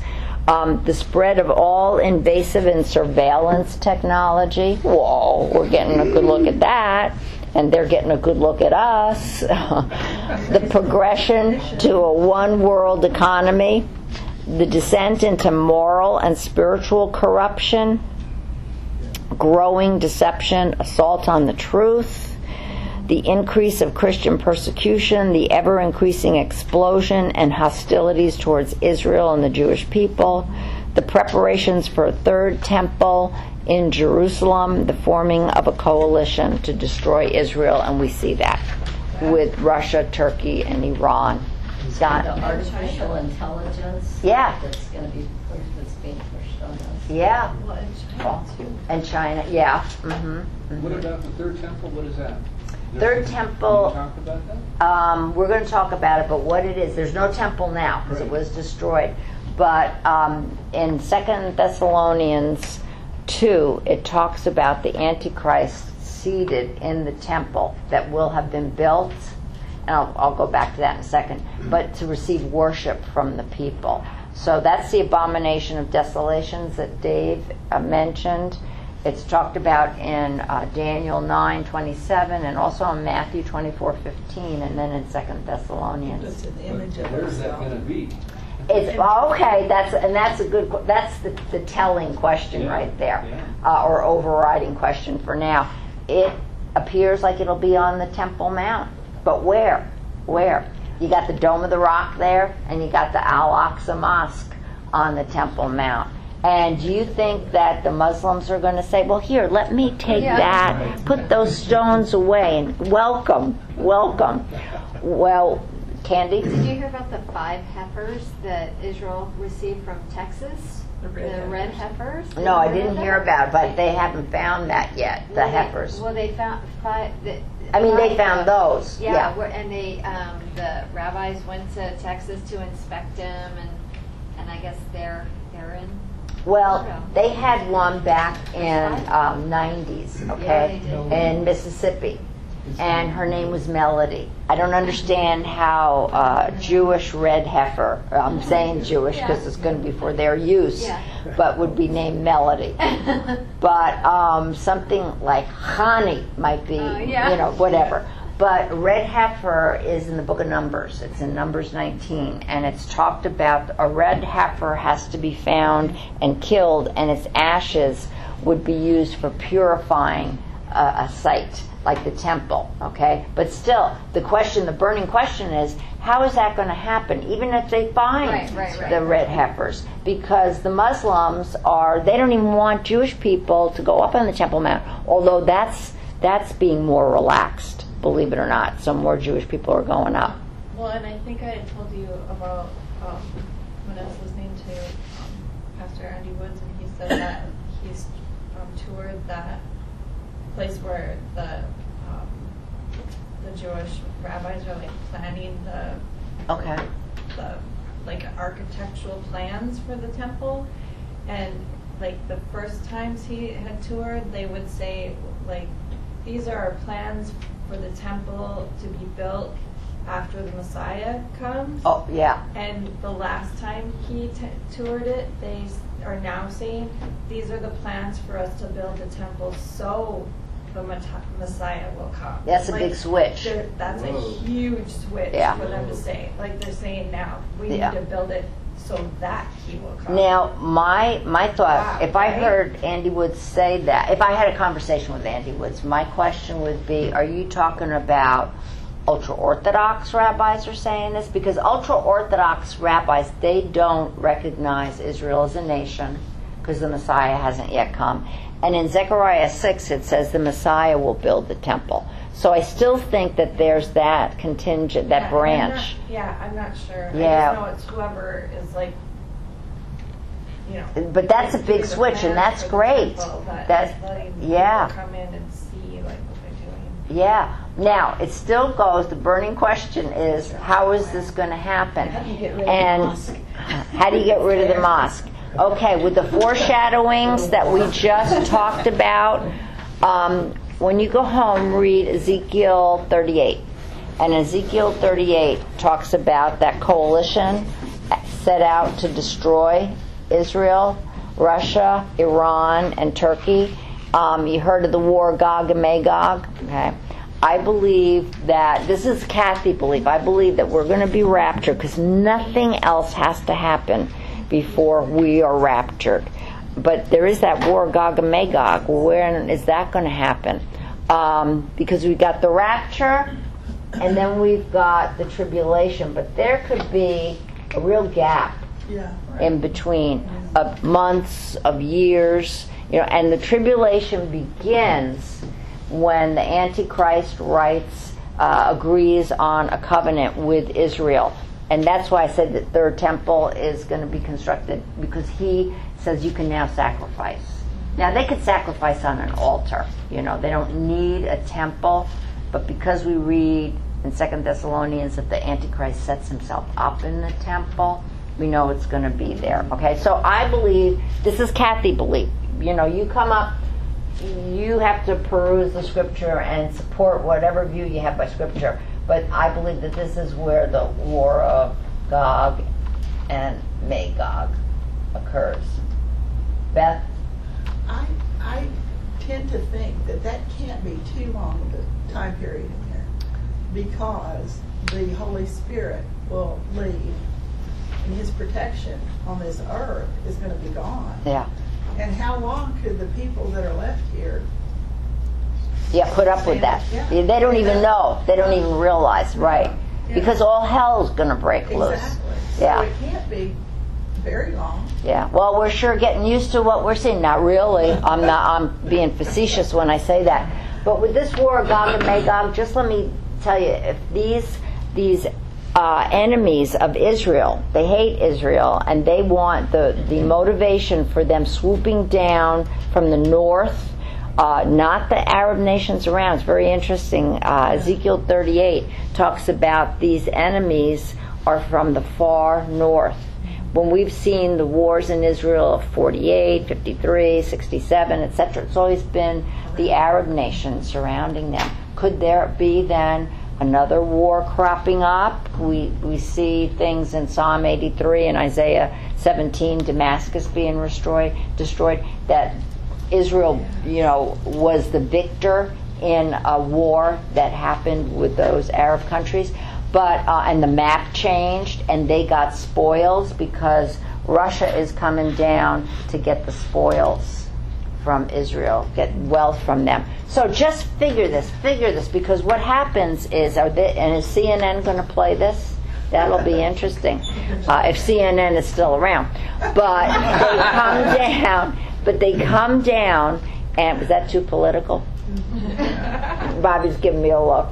Speaker 1: The spread of all invasive and surveillance technology. Whoa, we're getting a good look at that. And they're getting a good look at us. The progression to a one-world economy. The descent into moral and spiritual corruption. Growing deception, assault on the truth. The increase of Christian persecution, the ever-increasing explosion and hostilities towards Israel and the Jewish people, the preparations for a third temple in Jerusalem, the forming of a coalition to destroy Israel, and we see that with Russia, Turkey, and Iran.
Speaker 3: The artificial intelligence.
Speaker 1: Yeah.
Speaker 3: That's going to be that's being pushed on us.
Speaker 1: Yeah.
Speaker 4: Well, in China too.
Speaker 1: And China, yeah.
Speaker 9: What about the third temple? What is that?
Speaker 1: Third temple.
Speaker 9: Can you talk about that?
Speaker 1: We're going to talk about it, but what it is, there's no temple now because it was destroyed. But in 2 Thessalonians 2, it talks about the Antichrist seated in the temple that will have been built. And I'll go back to that in a second. But to receive worship from the people. So that's the abomination of desolations that Dave mentioned. It's talked about in Daniel 9:27 and also in Matthew 24:15 and then in 2 Thessalonians.
Speaker 5: Just an image of
Speaker 9: Where's that
Speaker 5: itself.
Speaker 9: going to be?
Speaker 1: It's okay. That's a good. That's the telling question
Speaker 9: Yeah,
Speaker 1: right there,
Speaker 9: yeah.
Speaker 1: or overriding question for now. It appears like it'll be on the Temple Mount, but where? Where? You got the Dome of the Rock there, and you got the Al-Aqsa Mosque on the Temple Mount. And do you think that the Muslims are going to say, well, here, let me take that, put those stones away, and welcome. Well, Candy?
Speaker 6: Did you hear about the 5 heifers that Israel received from Texas?
Speaker 5: The
Speaker 6: red heifers?
Speaker 1: No, I didn't hear about it, but they haven't found that yet, the heifers.
Speaker 6: They found 5.
Speaker 1: They found those.
Speaker 6: Yeah. And they, the rabbis went to Texas to inspect them, and I guess they're in.
Speaker 1: Well, they had one back in 90s, okay,
Speaker 6: Yeah, they did.
Speaker 1: in Mississippi, and her name was Melody. I don't understand how Jewish red heifer, I'm saying Jewish because it's going to be for their use, but would be named Melody. But something like Hani might be, whatever. But red heifer is in the book of Numbers. It's in Numbers 19, and it's talked about a red heifer has to be found and killed, and its ashes would be used for purifying a site, like the temple, okay? But still, the burning question is, how is that going to happen, even if they find the red heifers? Because the Muslims they don't even want Jewish people to go up on the Temple Mount, although that's being more relaxed. Believe it or not, some more Jewish people are going up.
Speaker 4: Well, and I think I had told you about when I was listening to Pastor Andy Woods, and he said that he's toured that place where the Jewish rabbis are like planning the architectural plans for the temple, and like the first times he had toured, they would say like, these are our plans for the temple to be built after the Messiah comes.
Speaker 1: Oh, yeah.
Speaker 4: And the last time he toured it, they are now saying, these are the plans for us to build the temple so the Messiah will come.
Speaker 1: That's a big switch.
Speaker 4: That's a huge switch for them to say. Like they're saying now, we need to build it so that he will come.
Speaker 1: Now, my thought, if I heard Andy Woods say that, if I had a conversation with Andy Woods, my question would be, are you talking about ultra-Orthodox rabbis are saying this? Because ultra-Orthodox rabbis, they don't recognize Israel as a nation because the Messiah hasn't yet come. And in Zechariah 6, it says the Messiah will build the temple. So I still think that there's that contingent, that branch.
Speaker 4: I'm not sure.
Speaker 1: Yeah.
Speaker 4: I just know it's whoever is like,
Speaker 1: But that's a big switch, and that's great. That's
Speaker 4: come in and see like what they're doing.
Speaker 1: Yeah. Now it still goes. The burning question is, how is this going to happen?
Speaker 7: How do you get rid of
Speaker 1: And
Speaker 7: the mosque?
Speaker 1: how do you get rid of the mosque? Okay, with the foreshadowings that we just talked about, when you go home, read Ezekiel 38. And Ezekiel 38 talks about that coalition set out to destroy Israel, Russia, Iran, and Turkey. You heard of the war Gog and Magog? Okay. I believe that, this is Kathy belief, I believe that we're going to be raptured because nothing else has to happen before we are raptured. But there is that war Gog and Magog. When is that going to happen? Because we've got the rapture and then we've got the tribulation. But there could be a real gap in between of months, of years, and the tribulation begins when the Antichrist agrees on a covenant with Israel. And that's why I said that third temple is going to be constructed, because he says you can now sacrifice. Now they could sacrifice on an altar, they don't need a temple, but because we read in 2 Thessalonians that the Antichrist sets himself up in the temple, we know it's going to be there. Okay, so I believe, this is Kathy belief, you come up, you have to peruse the scripture and support whatever view you have by scripture, but I believe that this is where the war of Gog and Magog occurs. Beth?
Speaker 5: I tend to think that can't be too long of a time period in there, because the Holy Spirit will leave, and his protection on this earth is going to be gone.
Speaker 1: Yeah.
Speaker 5: And how long could the people that are left here
Speaker 1: put up with that?
Speaker 5: Yeah.
Speaker 1: They don't even know. They don't even realize, right?
Speaker 5: Yeah.
Speaker 1: Because all hell's going to break loose.
Speaker 5: Exactly.
Speaker 1: Yeah.
Speaker 5: So it can't be very long.
Speaker 1: Yeah. Well, we're sure getting used to what we're seeing. Not really. I'm being facetious when I say that. But with this war of Gog and Magog, just let me tell you, if these enemies of Israel, they hate Israel, and they want the motivation for them swooping down from the north, not the Arab nations around. It's very interesting. Ezekiel 38 talks about these enemies are from the far north. When we've seen the wars in Israel of 48, 53, 67, etc., it's always been the Arab nations surrounding them. Could there be then another war cropping up? We see things in Psalm 83 and Isaiah 17, Damascus being destroyed, that Israel, was the victor in a war that happened with those Arab countries. But and the map changed, and they got spoils because Russia is coming down to get the spoils from Israel, get wealth from them. So just figure this, because what happens is, and is CNN going to play this? That'll be interesting, if CNN is still around. But they come down, and was that too political? Bobby's giving me a look.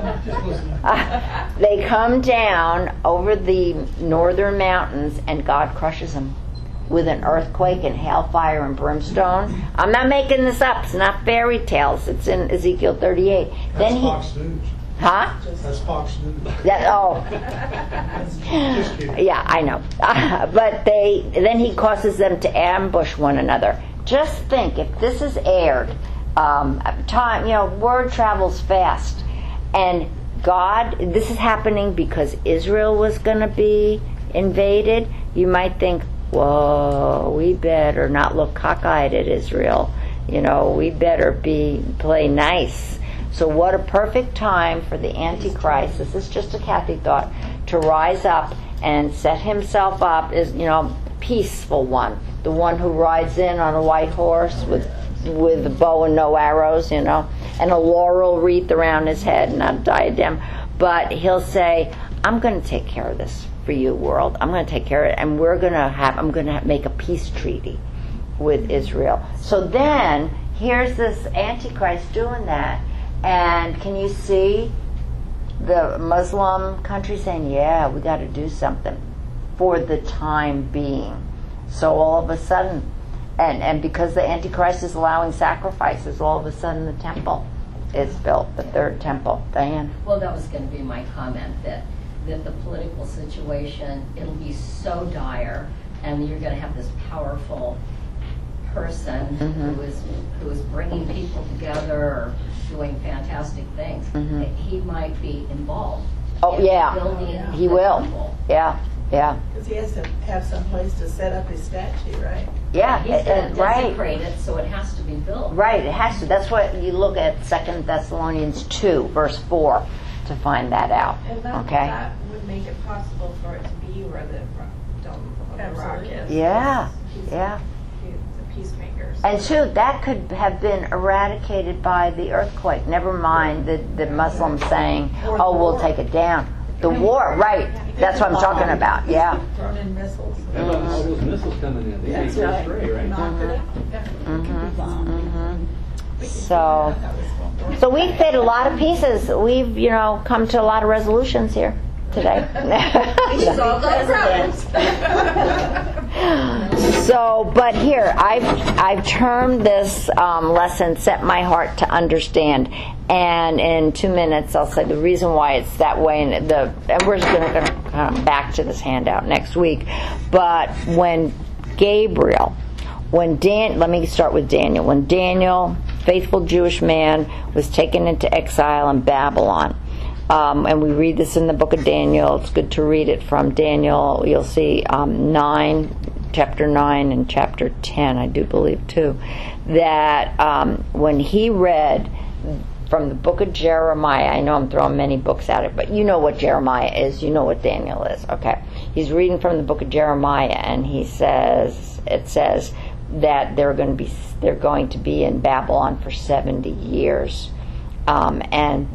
Speaker 1: They come down over the northern mountains, and God crushes them with an earthquake and hailfire and brimstone. I'm not making this up. It's not fairy tales. It's in Ezekiel 38.
Speaker 8: That's Fox News.
Speaker 1: Huh?
Speaker 8: That's Fox News. Just kidding.
Speaker 1: Yeah, I know. But then he causes them to ambush one another. Just think, if this is aired, word travels fast, and God, this is happening because Israel was going to be invaded. You might think, whoa, we better not look cockeyed at Israel. We better play nice. So what a perfect time for the Antichrist, this is just a Kathy thought, to rise up and set himself up as, peaceful one. The one who rides in on a white horse with a bow and no arrows, and a laurel wreath around his head, not a diadem. But he'll say, I'm going to take care of this for you, world. I'm going to take care of it, and I'm going to make a peace treaty with Israel. So then, here's this Antichrist doing that, and can you see the Muslim country saying, yeah, we got to do something for the time being. So all of a sudden, and because the Antichrist is allowing sacrifices, all of a sudden the temple is built, the third temple. Diane?
Speaker 3: Well, that was going to be my comment, that the political situation, it'll be so dire, and you're going to have this powerful person who is bringing people together or doing fantastic things. That he might be involved.
Speaker 1: Oh,
Speaker 3: in
Speaker 1: yeah.
Speaker 3: building
Speaker 1: He
Speaker 3: the
Speaker 1: will.
Speaker 3: temple.
Speaker 1: Yeah. Yeah.
Speaker 5: Because he has to have some place to set up his statue, right?
Speaker 1: Yeah.
Speaker 3: He's going to
Speaker 1: Right.
Speaker 3: desecrate it, so it has to be built.
Speaker 1: Right. It has to. That's what you look at 2 Thessalonians 2, verse 4, to find that out.
Speaker 4: And
Speaker 1: Okay.
Speaker 4: that would make it possible for it to be where the dome of the rock
Speaker 5: Absolutely.
Speaker 4: is.
Speaker 1: Yeah.
Speaker 4: He's
Speaker 1: Yeah.
Speaker 4: the peacemakers.
Speaker 1: And two, that could have been eradicated by the earthquake. Never mind the Muslims saying,
Speaker 5: Or the
Speaker 1: "Oh, we'll
Speaker 5: war.
Speaker 1: take it down." The war, right? That's what I'm talking about. Yeah.
Speaker 5: Thrown in missiles.
Speaker 9: How about all those missiles coming in? They can't
Speaker 5: That's
Speaker 9: go
Speaker 5: right.
Speaker 9: astray, right?
Speaker 5: Knocked it out.
Speaker 1: So, so we fit a lot of pieces. We've, come to a lot of resolutions here today. So, but here, I've termed this lesson, Set My Heart to Understand. And in 2 minutes, I'll say the reason why it's that way. And we're just going to come back to this handout next week. But when let me start with Daniel. When Daniel, faithful Jewish man, was taken into exile in Babylon, and we read this in the book of Daniel. It's good to read it from Daniel. You'll see chapter 9 and chapter 10, I do believe too, that when he read from the book of Jeremiah, I know I'm throwing many books at it, but you know what Jeremiah is, you know what Daniel is. Okay, he's reading from the book of Jeremiah, and it says that they're going to be in Babylon for 70 years. And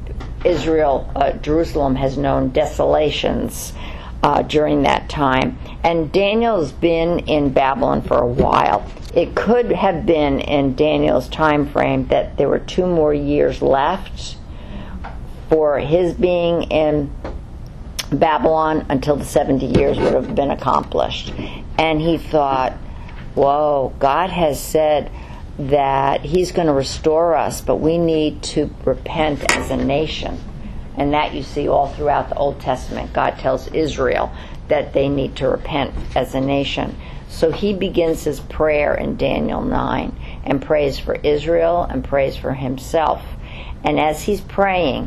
Speaker 1: Jerusalem has known desolations during that time. And Daniel's been in Babylon for a while. It could have been in Daniel's time frame that there were 2 more years left for his being in Babylon until the 70 years would have been accomplished. And he thought, whoa, God has said that he's going to restore us, but we need to repent as a nation. And that you see all throughout the Old Testament. God tells Israel that they need to repent as a nation. So he begins his prayer in Daniel 9 and prays for Israel and prays for himself. And as he's praying,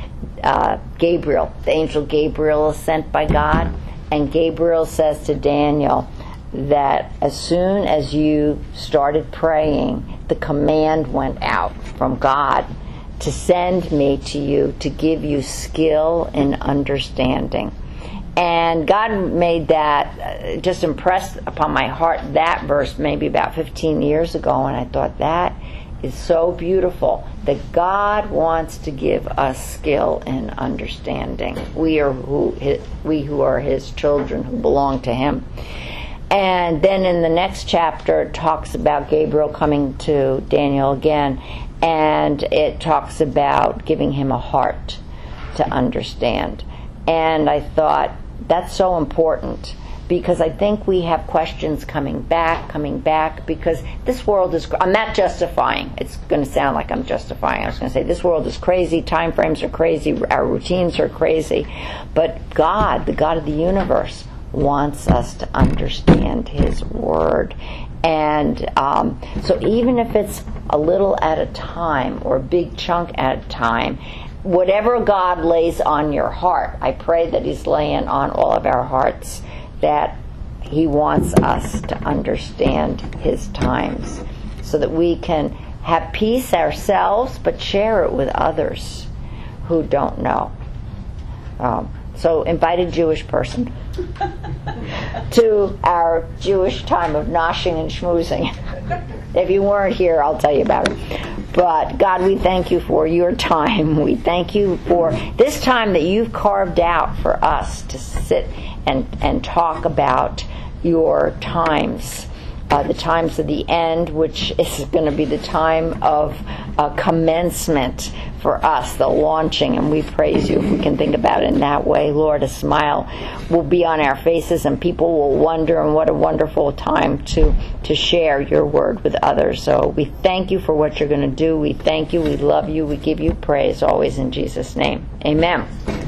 Speaker 1: Gabriel, the angel Gabriel, is sent by God, and Gabriel says to Daniel that as soon as you started praying, the command went out from God to send me to you to give you skill and understanding. And God made that, just impressed upon my heart that verse maybe about 15 years ago, and I thought that is so beautiful, that God wants to give us skill and understanding. We who are his children, who belong to him. And then in the next chapter it talks about Gabriel coming to Daniel again, and it talks about giving him a heart to understand. And I thought, that's so important, because I think we have questions coming back, because this world is, I'm not justifying, it's going to sound like I'm justifying, I was going to say this world is crazy, time frames are crazy, our routines are crazy, but God, the God of the universe, wants us to understand his word. And so even if it's a little at a time or a big chunk at a time, whatever God lays on your heart, I pray that he's laying on all of our hearts, that he wants us to understand his times so that we can have peace ourselves but share it with others who don't know. So invited Jewish person to our Jewish time of noshing and schmoozing. If you weren't here, I'll tell you about it. But God, we thank you for your time. We thank you for this time that you've carved out for us to sit and talk about your times. The times of the end, which is going to be the time of commencement for us, the launching, and we praise you if we can think about it in that way. Lord, a smile will be on our faces, and people will wonder, and what a wonderful time to share your word with others. So we thank you for what you're going to do. We thank you, we love you, we give you praise always in Jesus' name. Amen.